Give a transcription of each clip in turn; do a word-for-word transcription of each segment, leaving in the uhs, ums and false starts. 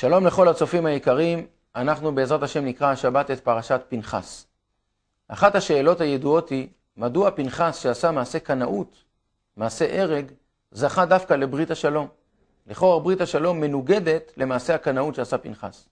שלום לכל הצופים היקרים, אנחנו בעזרת השם נקרא השבת את פרשת פנחס. אחת השאלות הידועות היא, מדוע פנחס שעשה מעשה קנאות, מעשה הרג, זכה דווקא לברית השלום? לכאורה ברית השלום מנוגדת למעשה הקנאות שעשה פנחס.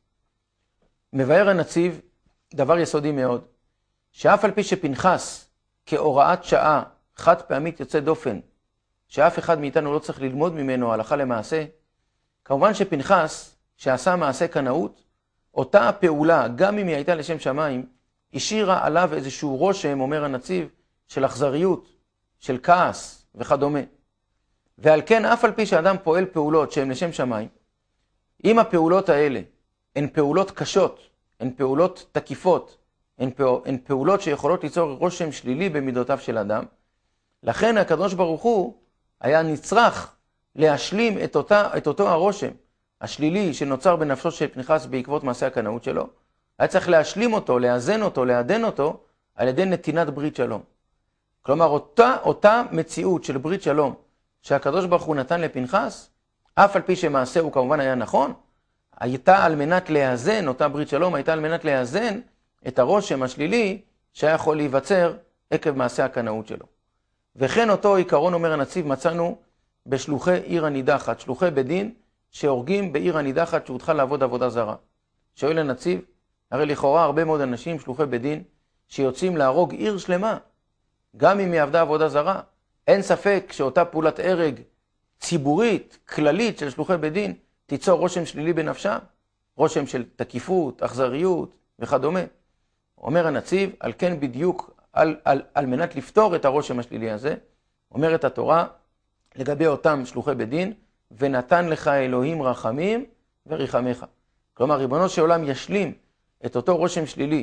מבאר הנציב דבר יסודי מאוד, שאף על פי שפנחס כהוראת שעה חד פעמית יוצא דופן, שאף אחד מאיתנו לא צריך ללמוד ממנו הלכה למעשה, כמובן שפנחס שעשה מעשה קנאות, אותה הפעולה, גם אם היא הייתה לשם שמיים, השאירה עליו איזשהו רושם, אומר הנציב, של אכזריות, של כעס וכדומה. ועל כן, אף על פי שאדם פועל פעולות שהן לשם שמיים, אם הפעולות האלה הן פעולות קשות, הן פעולות תקיפות, הן, פעול, הן פעולות שיכולות ליצור רושם שלילי במידותיו של אדם, לכן הקדוש ברוך הוא היה נצרך להשלים את, אותה, את אותו הרושם, השלילי שנוצר בנפשו של פנחס בעקבות מעשה הקנאות שלו, היה צריך להשלים אותו, לאזן אותו, לעדן אותו, על ידי נתינת ברית שלום. כלומר, אותה, אותה מציאות של ברית שלום שהקדוש ברוך הוא נתן לפנחס, אף על פי שמעשה הוא כמובן היה נכון, הייתה על מנת לאזן, אותה ברית שלום הייתה על מנת לאזן את הרושם השלילי שהיה יכול להיווצר עקב מעשה הקנאות שלו. וכן אותו עיקרון, אומר הנציב, מצאנו בשלוחי עיר הנידחת, שלוחי בדין, שהורגים בעיר הנידחת שהותחה לעבוד עבודה זרה. שואל הנציב, הרי לכאורה הרבה מאוד אנשים, שלוחי בדין, שיוצאים להרוג עיר שלמה, גם אם היא עבדה עבודה זרה. אין ספק שאותה פעולת הרג ציבורית, כללית של שלוחי בדין, תיצור רושם שלילי בנפשם, רושם של תקיפות, אכזריות וכדומה. אומר הנציב, על כן בדיוק, על, על, על מנת לפתור את הרושם השלילי הזה, אומרת התורה לגבי אותם שלוחי בדין, ונתן לך אלוהים רחמים וריחמך. כלומר, ריבונו של עולם ישלים את אותו רושם שלילי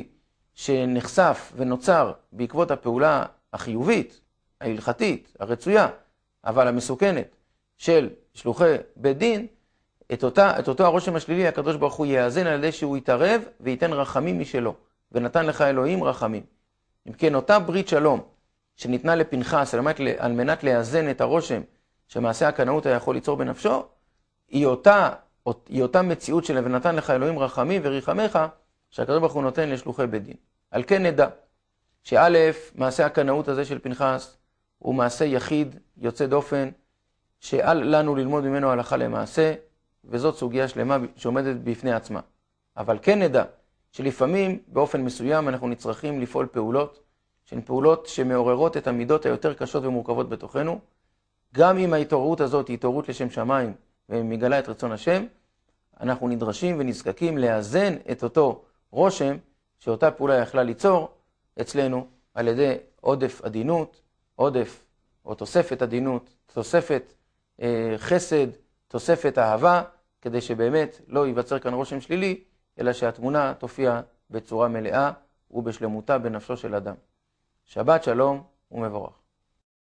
שנחשף ונוצר בעקבות הפעולה החיובית, ההלכתית, הרצויה, אבל המסוכנת של שלוחי בית דין, את, אותה, את אותו הרושם השלילי הקדוש ברוך הוא יאזן על ידי שהוא יתערב וייתן רחמים משלו. ונתן לך אלוהים רחמים. אם כן, אותה ברית שלום שניתנה לפנחס על מנת, על מנת לאזן את הרושם שמעשה הקנאות היה יכול ליצור בנפשו, היא אותה, היא אותה מציאות של ונתן לך אלוהים רחמים וריחמך, שהקדוש ברוך הוא נותן לשלוחי בית דין. על כן נדע, שא' מעשה הקנאות הזה של פנחס, הוא מעשה יחיד, יוצא דופן, שאל לנו ללמוד ממנו הלכה למעשה, וזאת סוגיה שלמה שעומדת בפני עצמה. אבל כן נדע, שלפעמים באופן מסוים אנחנו נצרכים לפעול פעולות, שהן פעולות שמעוררות את המידות היותר קשות ומורכבות בתוכנו, גם אם ההתעוררות הזאת היא התעוררות לשם שמיים ומגלה את רצון השם, אנחנו נדרשים ונזקקים לאזן את אותו רושם שאותה פעולה יכלה ליצור אצלנו על ידי עודף עדינות, עודף או תוספת עדינות, תוספת אה, חסד, תוספת אהבה, כדי שבאמת לא ייווצר כאן רושם שלילי, אלא שהתמונה תופיע בצורה מלאה ובשלמותה בנפשו של אדם. שבת שלום ומבורך.